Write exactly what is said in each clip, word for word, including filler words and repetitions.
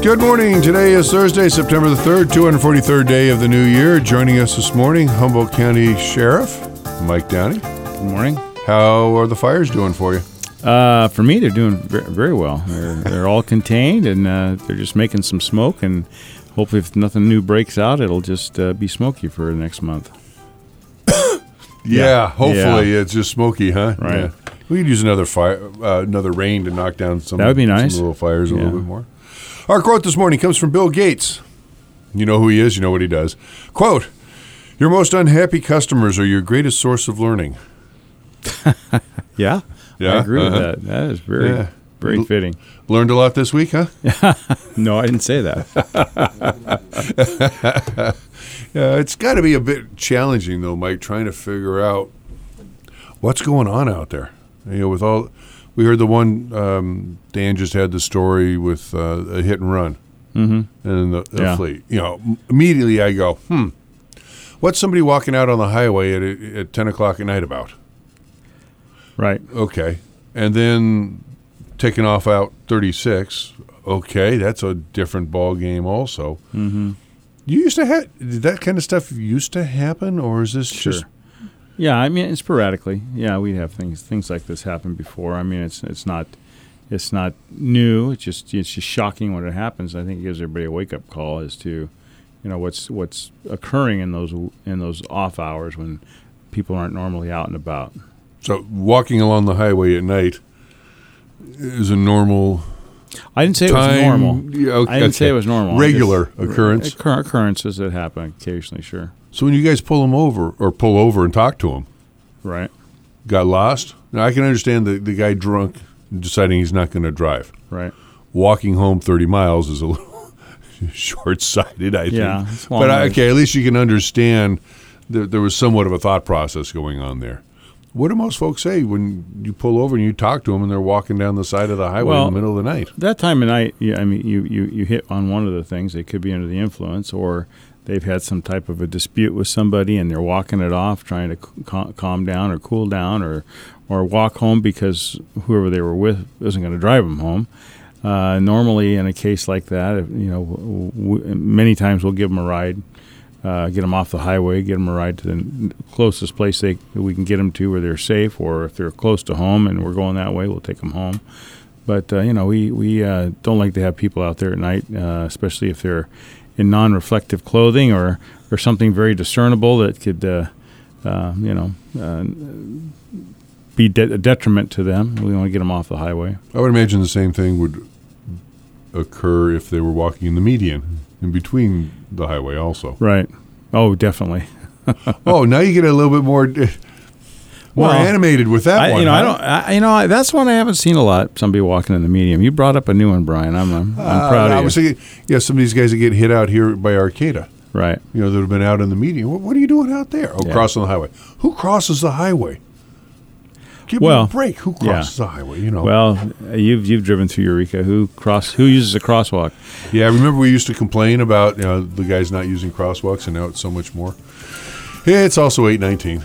Good morning. Today is Thursday, September the third, two hundred forty-third day of the new year. Joining us this morning, Humboldt County Sheriff Mike Downey. Good morning. How are the fires doing for you? Uh, for me, they're doing very well. They're, they're all contained, and uh, they're just making some smoke, and hopefully if nothing new breaks out, it'll just uh, be smoky for the next month. yeah, yeah, hopefully yeah. It's just smoky, huh? Right. Yeah. We could use another fire, uh, another rain to knock down some, that would be nice. some little fires a yeah. little bit more. Our quote this morning comes from Bill Gates. You know who he is, you know what he does. Quote, "Your most unhappy customers are your greatest source of learning." yeah, yeah, I agree uh-huh. with that. That is very, yeah. very L- fitting. Learned a lot this week, huh? No, I didn't say that. Yeah, it's got to be a bit challenging, though, Mike, trying to figure out what's going on out there. You know, with all... We heard the one, um, Dan just had the story with uh, a hit and run mm-hmm. and the, the yeah. fleet. You know, immediately I go, hmm, what's somebody walking out on the highway at, at ten o'clock at night about? Right. Okay. And then taking off out thirty-six, okay, that's a different ball game also. Mm-hmm. You used to have, did that kind of stuff used to happen, or is this sure. just... Yeah, I mean, sporadically. Yeah, we have things things like this happen before. I mean, it's it's not it's not new. It's just it's just shocking when it happens. I think it gives everybody a wake up call as to, you know, what's what's occurring in those in those off hours when people aren't normally out and about. So walking along the highway at night is a normal. I didn't say time, it was normal. Yeah, okay, I didn't okay. say it was normal. Regular just, occurrence. Occur- occurrences that happen occasionally, sure. So when you guys pull them over or pull over and talk to them, right? Got lost. Now I can understand the the guy drunk deciding he's not going to drive. Right. Walking home thirty miles is a little short-sighted, I think. Yeah. But I, okay, at least you can understand that there was somewhat of a thought process going on there. What do most folks say when you pull over and you talk to them and they're walking down the side of the highway well, in the middle of the night? That time of night, yeah, I mean, you, you, you hit on one of the things. They could be under the influence, or they've had some type of a dispute with somebody and they're walking it off, trying to cal- calm down or cool down, or or walk home because whoever they were with isn't going to drive them home. Uh, normally, in a case like that, you know, w- w- many times we'll give them a ride, uh, get them off the highway, get them a ride to the closest place they we can get them to where they're safe, or if they're close to home and we're going that way, we'll take them home. But uh, you know, we we uh, don't like to have people out there at night, uh, especially if they're in non-reflective clothing or, or something very discernible that could, uh, uh, you know, uh, be de- a detriment to them. We want to get them off the highway. I would imagine the same thing would occur if they were walking in the median in between the highway also. Right. Oh, definitely. Oh, now you get a little bit more more well, animated with that I, one. You know, huh? I don't. I, you know, that's one I haven't seen a lot. Somebody walking in the medium. You brought up a new one, Brian. I'm I'm, I'm uh, proud I of you. was thinking, yeah, some of these guys that get hit out here by Arcata. Right. You know, that have been out in the median. What, what are you doing out there? Oh, yeah. Crossing the highway. Who crosses the highway? Give well, me a break. Who crosses yeah. the highway? You know. Well, you've you've driven through Eureka. Who cross? Who uses a crosswalk? Yeah, I remember we used to complain about you know the guys not using crosswalks, and now it's so much more. Yeah, it's also eight nineteen.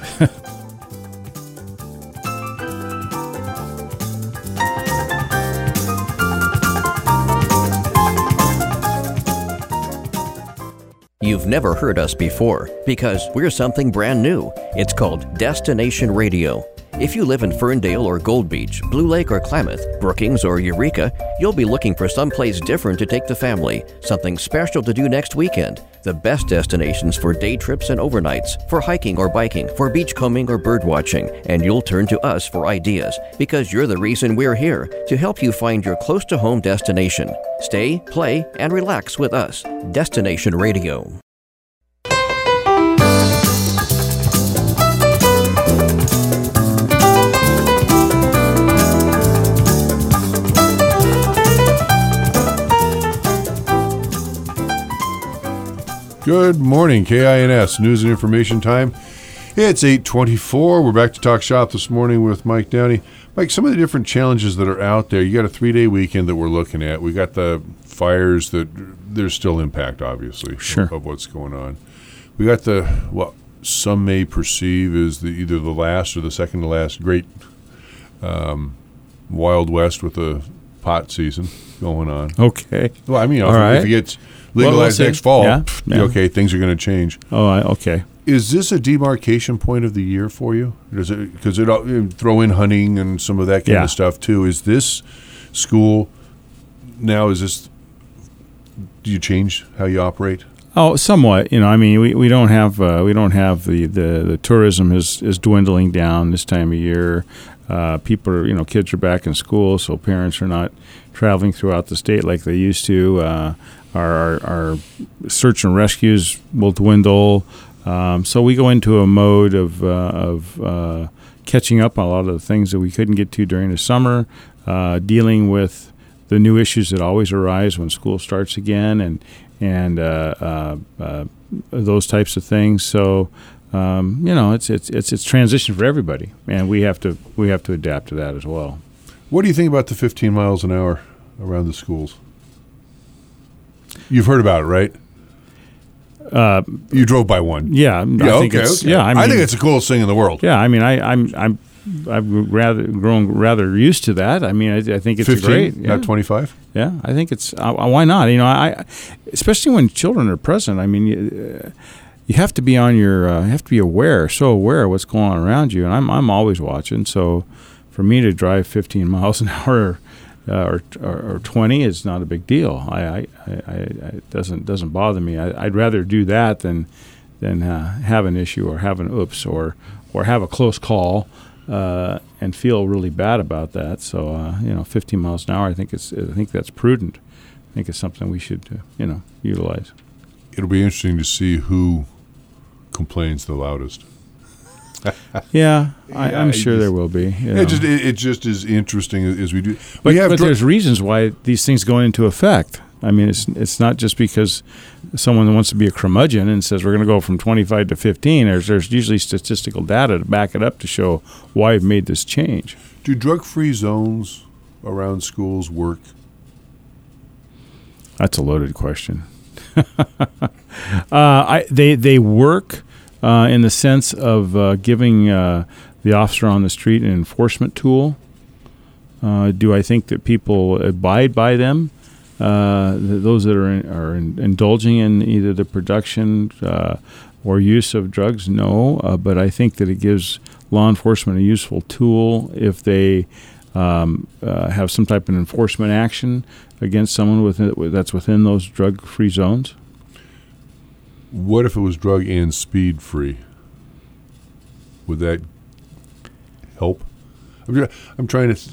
You've never heard us before because we're something brand new. It's called Destination Radio. If you live in Ferndale or Gold Beach, Blue Lake or Klamath, Brookings or Eureka, you'll be looking for someplace different to take the family, something special to do next weekend. The best destinations for day trips and overnights, for hiking or biking, for beachcombing or bird watching, and you'll turn to us for ideas because you're the reason we're here, to help you find your close-to-home destination. Stay, play, and relax with us. Destination Radio. Good morning, K I N S, News and Information Time. It's eight twenty-four. We're back to Talk Shop this morning with Mike Downey. Mike, some of the different challenges that are out there, you got a three-day weekend that we're looking at. We got the fires that there's still impact, obviously, sure. of, of what's going on. We got the, what some may perceive as the either the last or the second to last great um, Wild West with the pot season going on. Okay. Well, I mean, All if, right. if it gets Well, we'll legalized see. next fall, Yeah, pff, yeah. okay, things are going to change. Oh, I, okay. Is this a demarcation point of the year for you? Does it because it all- you throw in hunting and some of that kind Yeah. of stuff too? Is this school now? Is this? Do you change how you operate? Oh, somewhat. You know, I mean, we, we don't have uh, we don't have the, the, the tourism is, is dwindling down this time of year. Uh, people are, you know, kids are back in school, so parents are not traveling throughout the state like they used to. Uh, our, our our search and rescues will dwindle. Um, so we go into a mode of uh, of uh, catching up on a lot of the things that we couldn't get to during the summer, uh, dealing with the new issues that always arise when school starts again, and and uh, uh, uh, those types of things. So um, you know, it's it's it's it's transition for everybody, and we have to we have to adapt to that as well. What do you think about the fifteen miles an hour around the schools? You've heard about it, right? Uh, You drove by one. yeah, Yeah, I think okay, it's okay. yeah. I, mean, think it's the coolest thing in the world. yeah. I mean, I, I'm I'm I've rather grown rather used to that. I mean, I, I think it's fifteen, great. Yeah. not twenty-five. Yeah, I think it's uh, why not? You know, I especially when children are present. I mean, you, uh, you have to be on your uh, you have to be aware, so aware of what's going on around you. And I'm I'm always watching. So for me to drive fifteen miles an hour uh, or, or or twenty is not a big deal. I, I, I, I it doesn't doesn't bother me. I, I'd rather do that than than uh, have an issue or have an oops or or have a close call. Uh, and feel really bad about that. So uh, you know, fifteen miles an hour. I think it's. I think that's prudent. I think it's something we should, uh, you know, utilize. It'll be interesting to see who complains the loudest. Yeah, I, Yeah, I'm I sure just- there will be. you know. It just it, it just is interesting as we do. but we have but dr- there's reasons why these things go into effect. I mean, it's it's not just because someone wants to be a curmudgeon and says we're going to go from twenty-five to fifteen. There's there's usually statistical data to back it up to show why we've made this change. do drug-free zones around schools work? That's a loaded question. uh, I, they they work uh, in the sense of uh, giving uh, the officer on the street an enforcement tool. Uh, do I think that people abide by them? Uh, th- those that are in, are in, indulging in either the production uh, or use of drugs, no. Uh, but I think that it gives law enforcement a useful tool if they um, uh, have some type of enforcement action against someone within, that's within those drug-free zones. What if it was drug and speed-free? Would that help? I'm, try- I'm trying to. Th-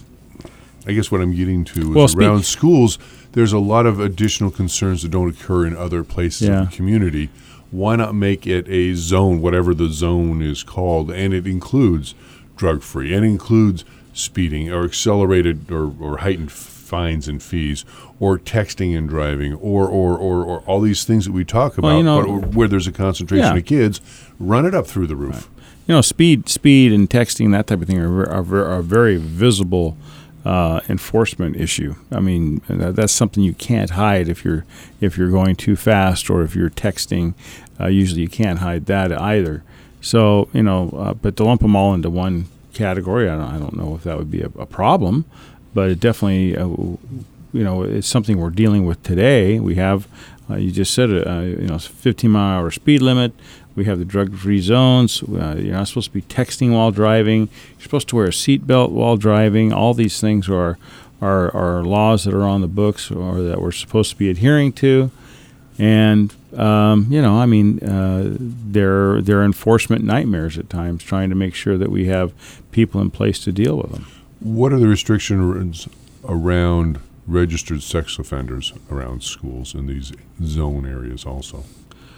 I guess what I'm getting to is Well, speed- around schools. There's a lot of additional concerns that don't occur in other places Yeah. of the community. Why not make it a zone, whatever the zone is called, and it includes drug-free, and includes speeding or accelerated or, or heightened fines and fees, or texting and driving, or or, or, or all these things that we talk about, Well, you know- but where there's a concentration Yeah. of kids, run it up through the roof. You know, speed, speed, and texting, that type of thing, are are, ver- are very visible uh, enforcement issue. I mean, that, that's something you can't hide if you're if you're going too fast or if you're texting. Uh, usually, you can't hide that either. So, you know, uh, but to lump them all into one category, I don't, I don't know if that would be a, a problem, but it definitely, uh, you know, it's something we're dealing with today. We have, uh, you just said it, uh, you know, fifteen mile an hour speed limit. We have the drug-free zones. Uh, you're not supposed to be texting while driving. You're supposed to wear a seatbelt while driving. All these things are, are are laws that are on the books or that we're supposed to be adhering to. And um, you know, I mean, uh, they're they're enforcement nightmares at times, trying to make sure that we have people in place to deal with them. What are the restrictions around registered sex offenders around schools in these zone areas also?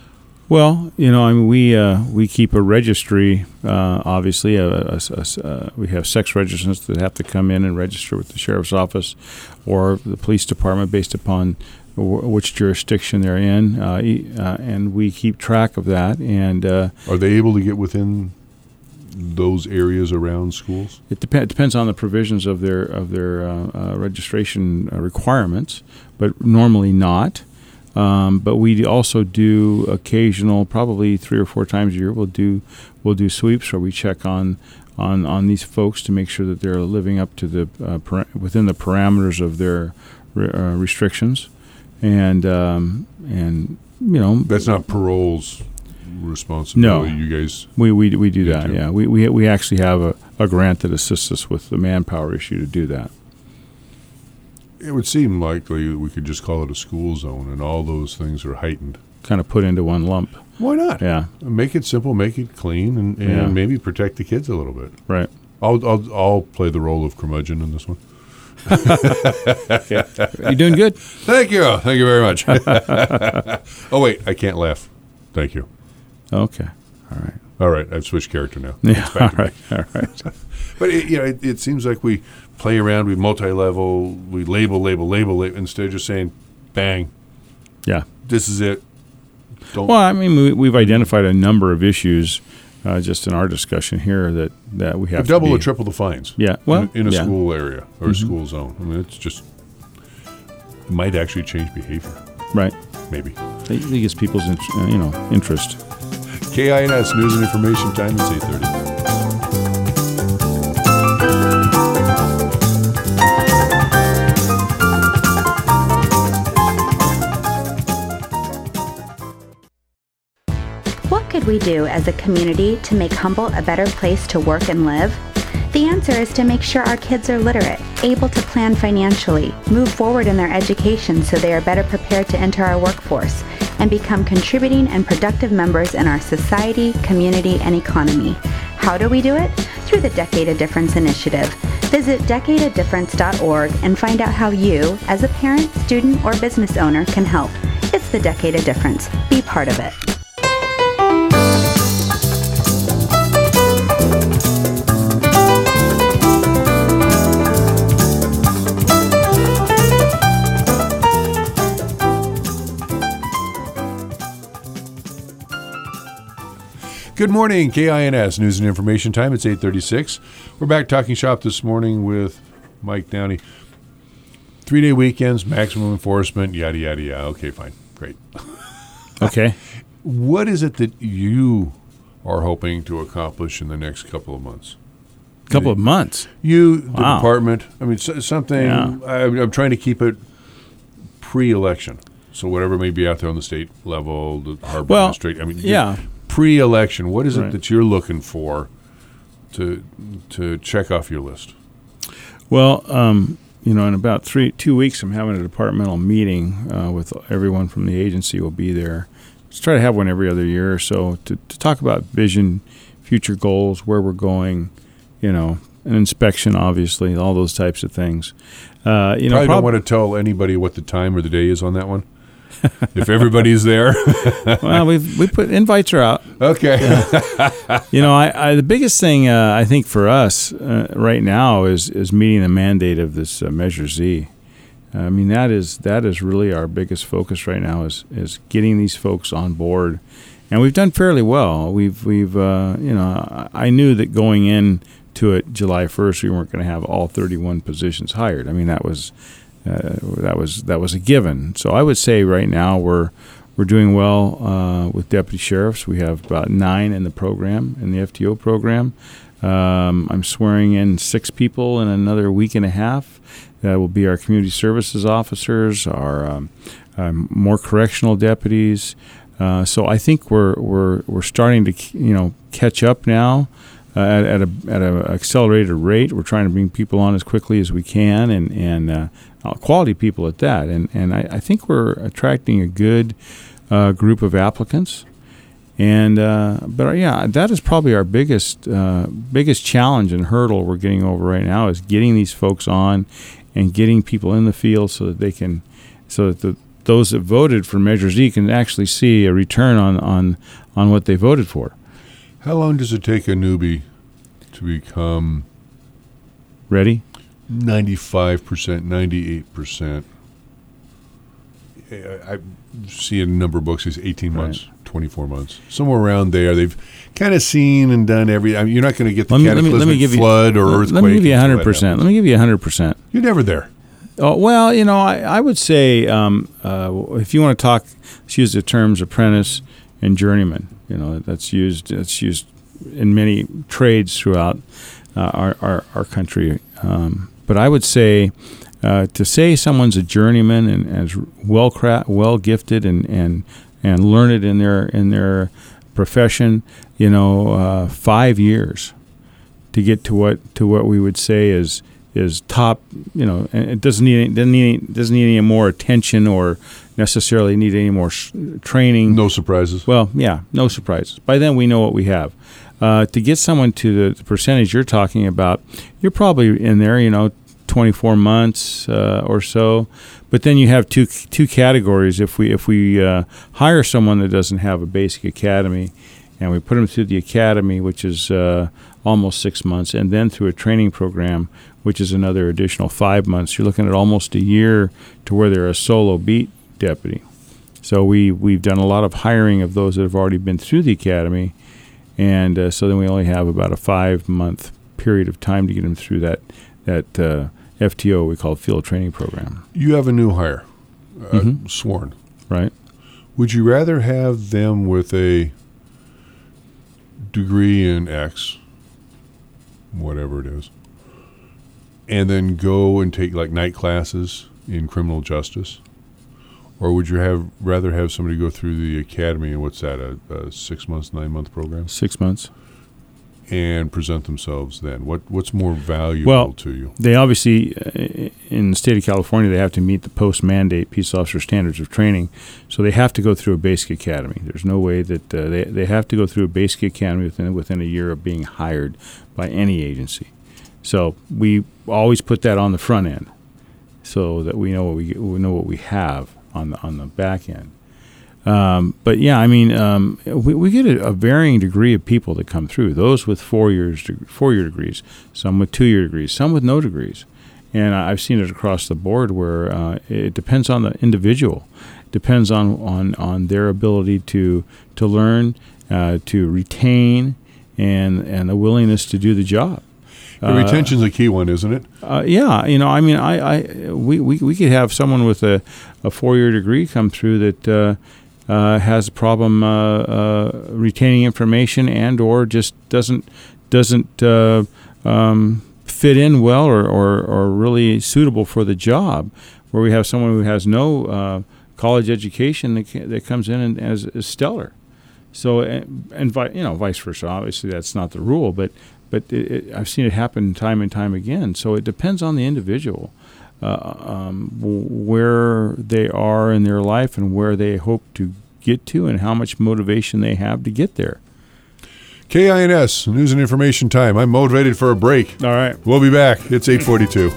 Well, you know, I mean, we uh, we keep a registry. Uh, obviously, a, a, a, uh, we have sex registrants that have to come in and register with the sheriff's office or the police department based upon w- which jurisdiction they're in, uh, e- uh, and we keep track of that. And uh, Are they able to get within those areas around schools? it dep- depends on the provisions of their of their uh, uh, registration uh, requirements, but normally not. Um, but we also do occasional, probably three or four times a year. We'll do we'll do sweeps where we check on on on these folks to make sure that they're living up to the uh, para- within the parameters of their re- uh, restrictions, and um, and you know that's not parole's responsibility. No. You guys, we we we do that. do. Yeah, we we we actually have a, a grant that assists us with the manpower issue to do that. it would seem likely that we could just call it a school zone, and all those things are heightened. Kind of put into one lump. Why not? Yeah. Make it simple, make it clean, and, and Yeah. maybe protect the kids a little bit. Right. I'll I'll I'll play the role of curmudgeon in this one. You're doing good. Thank you. Thank you very much. Oh, wait. I can't laugh. Thank you. Okay. All right. All right. I've switched character now. Yeah. It's back All to me. right. All right. But, it, you know, it, it seems like we play around, we multi-level, we label, label, label, label, instead of just saying, bang, Yeah. this is it. Don't. Well, I mean, we, we've identified a number of issues uh, just in our discussion here that, that we have to double be- or triple the fines. Yeah. Well, in, in a yeah. school area or a Mhm. school zone. I mean, it's just, it might actually change behavior. Right. Maybe. It, it gets people's, int- uh, you know, interest. K I N S News and Information Time is eight thirty. What could we do as a community to make Humboldt a better place to work and live? The answer is to make sure our kids are literate, able to plan financially, move forward in their education so they are better prepared to enter our workforce, and become contributing and productive members in our society, community, and economy. How do we do it? Through the Decade of Difference initiative. Visit decade of difference dot org and find out how you, as a parent, student, or business owner, can help. It's the Decade of Difference. Be part of it. Good morning, K I N S News and Information Time. It's eight thirty-six. We're back talking shop this morning with Mike Downey. Three-day weekends, maximum enforcement, yada, yada, yada. Okay, fine. Great. Okay. What is it that you are hoping to accomplish in the next couple of months? Couple of months. You, the Wow. department, I mean, so, something, Yeah. I, I'm trying to keep it pre-election. So whatever may be out there on the state level, the harbor Well, administration, I mean, yeah. pre-election, what is it Right. that you're looking for to to check off your list? Well, um, you know, in about three, two weeks, I'm having a departmental meeting uh, with everyone from the agency. Will be there. Let's try to have one every other year or so to, to talk about vision, future goals, where we're going. You know, an inspection, obviously, all those types of things. Uh, you know, Probably prob- don't want to tell anybody what the time or the day is on that one. If everybody's there, well, we've we put invites are out. okay. You know, I, I the biggest thing uh, I think for us uh, right now is is meeting the mandate of this uh, Measure Z. I mean, that is that is really our biggest focus right now is is getting these folks on board, and we've done fairly well. We've we've uh, you know I, I knew that going in to it July first we weren't going to have all thirty-one positions hired. I mean that was uh, that was that was a given. So I would say right now we're we're doing well uh, with deputy sheriffs. We have about nine in the program in the F T O program. Um, I'm swearing in six people in another week and a half. That will be our community services officers, our um, um, more correctional deputies. Uh, so I think we're we're we're starting to you know catch up now uh, at, at a at a accelerated rate. We're trying to bring people on as quickly as we can, and and uh, quality people at that. And and I, I think we're attracting a good uh, group of applicants. And uh, but uh, yeah, that is probably our biggest uh, biggest challenge and hurdle we're getting over right now is getting these folks on and getting people in the field so that they can, so that the, those that voted for Measure Z can actually see a return on, on, on what they voted for. How long does it take a newbie to become Ready? ninety-five percent, ninety-eight percent? I I see a number of books, it's eighteen Right. months, twenty-four months, somewhere around there. They've kind of seen and done every. I mean, you're not going to get the Let me, let me, cataclysmic let me give you flood or earthquake. Let me give you until one hundred that percent. happens. Let me give you one hundred percent. You're never there. Oh, well, you know, I, I would say um, uh, if you want to talk, let's use the terms apprentice and journeyman. You know, that's used that's used in many trades throughout uh, our, our our country. Um, but I would say uh, to say someone's a journeyman and as well cra- well gifted and, and and learned in their in their profession, you know, uh, five years to get to what to what we would say is is top. You know, and it doesn't need doesn't need doesn't need any more attention or necessarily need any more sh- training. No surprises. Well, yeah, no surprises. By then we know what we have. Uh, to get someone to the, the percentage you're talking about, you're probably in there, you know, twenty-four months uh, or so. But then you have two two categories. If we if we uh, hire someone that doesn't have a basic academy, and we put them through the academy, which is uh, almost six months, and then through a training program, which is another additional five months, you're looking at almost a year to where they're a solo beat deputy. So we we've done a lot of hiring of those that have already been through the academy. And uh, so then we only have about a five-month period of time to get them through that that uh, F T O we call field training program. You have a new hire, uh, Mm-hmm. sworn. Right. Would you rather have them with a degree in X, whatever it is, and then go and take like night classes in criminal justice? Or would you have rather have somebody go through the academy, and what's that, a, a six months, nine month program, Six months. and present themselves then? What what's more valuable Well, to you? They obviously, uh, in the state of California, they have to meet the post-mandate peace officer standards of training. So they have to go through a basic academy. There's no way that uh, they, they have to go through a basic academy within, within a year of being hired by any agency. So we always put that on the front end so that we know what we, we know what we have on the on the back end. Um, but yeah, I mean, um, we, we get a, a varying degree of people that come through. Those with four years, four year degrees, some with two year degrees, some with no degrees, and I've seen it across the board where uh, it depends on the individual, depends on on, on their ability to to learn, uh, to retain, and and the willingness to do the job. The retention's a key one, isn't it? Uh, yeah, you know, I mean, I, I we, we, we could have someone with a, a four-year degree come through that uh, uh, has a problem uh, uh, retaining information and or just doesn't doesn't uh, um, fit in well or, or, or really suitable for the job. Where we have someone who has no uh, college education that, can, that comes in and as, as stellar. So and, and vi- you know, vice versa. Obviously, that's not the rule, but. But it, it, I've seen it happen time and time again. So it depends on the individual, uh, um, w- where they are in their life and where they hope to get to and how much motivation they have to get there. K I N S, News and Information Time. I'm motivated for a break. All right. We'll be back. It's eight forty-two.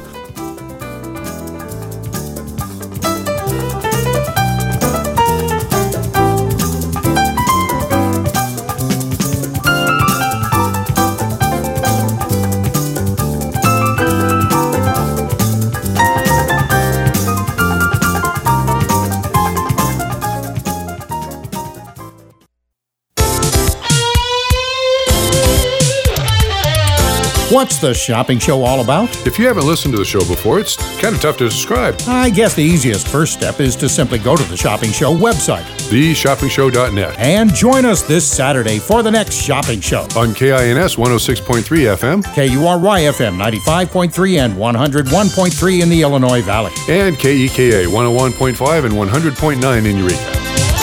What's the shopping show all about? If you haven't listened to the show before, it's kind of tough to describe. I guess the easiest first step is to simply go to the Shopping Show website the shopping show dot net. and join us this Saturday for the next Shopping Show. On K I N S one oh six point three F M K U R Y F M ninety-five point three and one oh one point three in the Illinois Valley. and K E K A one oh one point five and one hundred point nine in Eureka.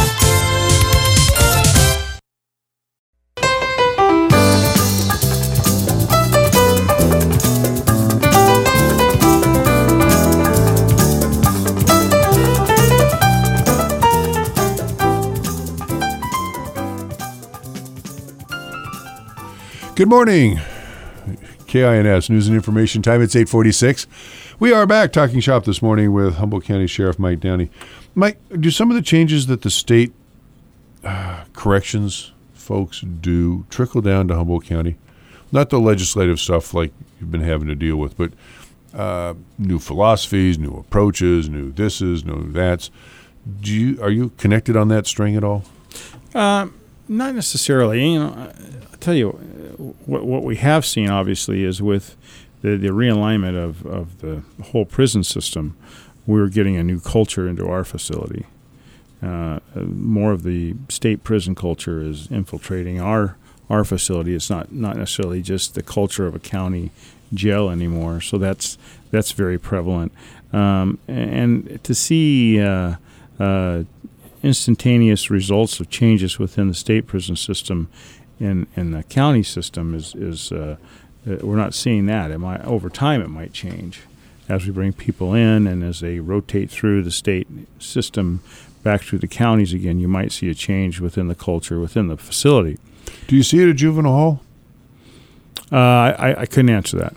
Good morning. K I N S News and Information Time. It's eight forty-six. We are back talking shop this morning with Humboldt County Sheriff Mike Downey. Mike, do some of the changes that the state uh, corrections folks do trickle down to Humboldt County? Not the legislative stuff like you've been having to deal with, but uh, new philosophies, new approaches, new thises, new that's. Do you are you connected on that string at all? Uh, not necessarily. You know, I'll tell you what what we have seen obviously is with the, the realignment of, of the whole prison system, we're getting a new culture into our facility. Uh, more of the state prison culture is infiltrating our our facility. It's not, not necessarily just the culture of a county jail anymore. So that's that's very prevalent. Um, and to see uh, uh, instantaneous results of changes within the state prison system and, and the county system is, is uh, we're not seeing that. It might, over time it might change as we bring people in and as they rotate through the state system back through the counties again. You might see a change within the culture, within the facility. Do you see it at juvenile hall? Uh, I, I couldn't answer that.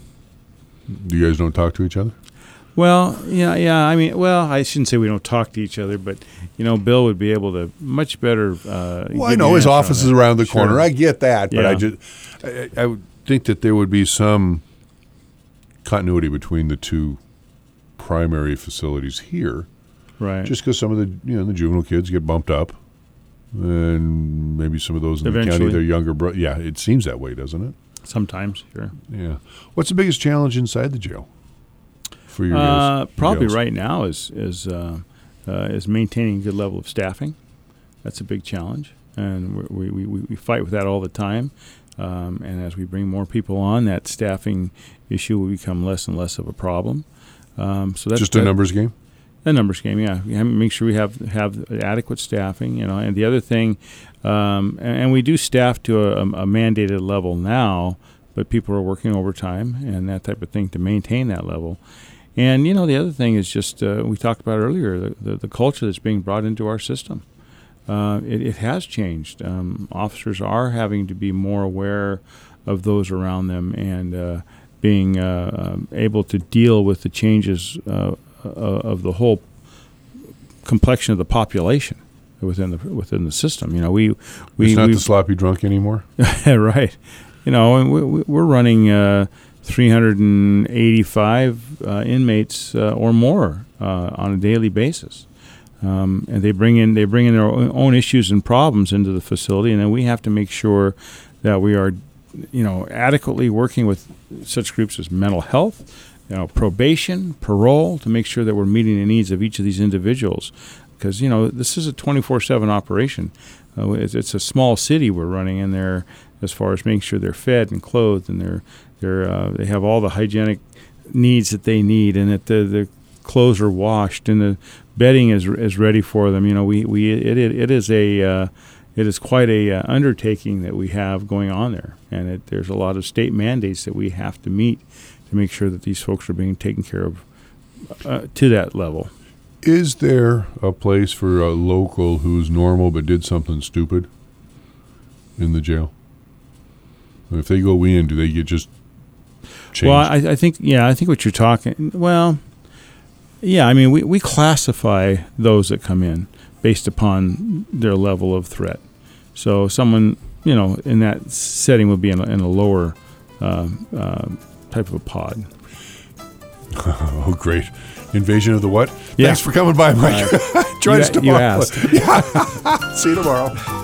You guys don't talk to each other? Well, yeah, yeah. I mean, well, I shouldn't say we don't talk to each other, but you know, Bill would be able to much better. Uh, well, I know his office is around the corner. Sure. I get that, but Yeah. I just I, I would think that there would be some continuity between the two primary facilities here, right? just because some of the you know the juvenile kids get bumped up, and maybe some of those in Eventually. the county, their younger brother. Yeah, it seems that way, doesn't it? Sometimes, sure. Yeah. What's the biggest challenge inside the jail for your Uh, guys? probably Jails? right now is is uh, uh, is maintaining a good level of staffing. That's a big challenge, and we we, we, we fight with that all the time. Um, and as we bring more people on, that staffing issue will become less and less of a problem. Um, so that's Just a that, numbers game? A numbers game, yeah. We have to make sure we have have adequate staffing, you know. And the other thing, um, and, and we do staff to a, a mandated level now, but people are working overtime and that type of thing to maintain that level. And you know, the other thing is just uh, we talked about earlier the, the the culture that's being brought into our system. Uh, it, it has changed. Um, officers are having to be more aware of those around them and uh, being uh, um, able to deal with the changes uh, of the whole complexion of the population within the within the system. You know, we we It's not we, the sloppy drunk anymore? right. You know, and we, we're running uh, three hundred eighty-five uh, inmates uh, or more uh, on a daily basis. Um, and they bring in they bring in their own issues and problems into the facility, and then we have to make sure that we are, you know, adequately working with such groups as mental health, you know, probation, parole, to make sure that we're meeting the needs of each of these individuals. Because you know, this is a twenty-four seven operation. Uh, it's, it's a small city we're running in there, as far as making sure they're fed and clothed, and they're they're uh, they have all the hygienic needs that they need, and that the the clothes are washed and the bedding is is ready for them. You know, we, we it it is a uh, it is quite a uh, undertaking that we have going on there, and it, there's a lot of state mandates that we have to meet to make sure that these folks are being taken care of uh, to that level. Is there a place for a local who's normal but did something stupid in the jail? If they go in, do they get just changed? Well, I, I think yeah, I think what you're talking. Well. Yeah, I mean, we, we classify those that come in based upon their level of threat. So someone, you know, in that setting would be in a, in a lower uh, uh, type of a pod. Oh, great. Invasion of the what? Yeah. Thanks for coming by, Mike. Uh, Join you, us tomorrow. You asked. See you tomorrow.